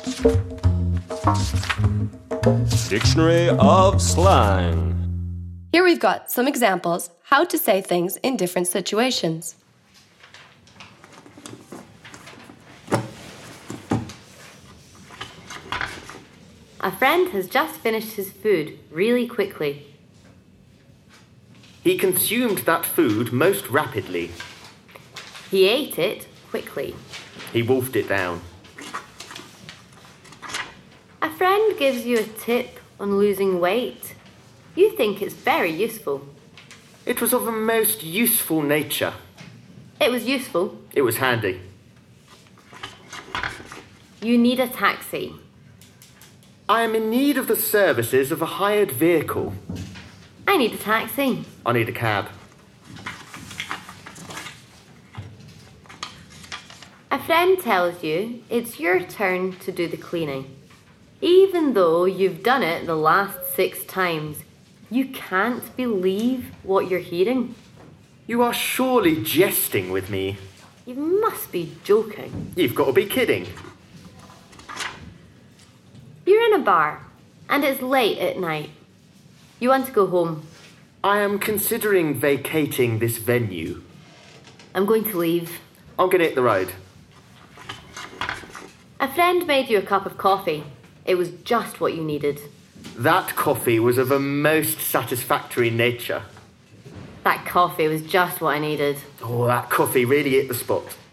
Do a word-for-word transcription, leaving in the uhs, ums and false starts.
Dictionary of Slang. Here we've got some examples how to say things in different situations. A friend has just finished his food really quickly. He consumed that food most rapidly. He ate it quickly. He wolfed it down. A friend gives you a tip on losing weight. You think it's very useful. It was of a most useful nature. It was useful. It was handy. You need a taxi. I am in need of the services of a hired vehicle. I need a taxi. I need a cab. A friend tells you it's your turn to do the cleaning. Even though you've done it the last six times, you can't believe what you're hearing. You are surely jesting with me. You must be joking. You've got to be kidding. You're in a bar, and it's late at night. You want to go home. I am considering vacating this venue. I'm going to leave. I'm going to hit the road. A friend made you a cup of coffee. It was just what you needed. That coffee was of a most satisfactory nature. That coffee was just what I needed. Oh, that coffee really hit the spot.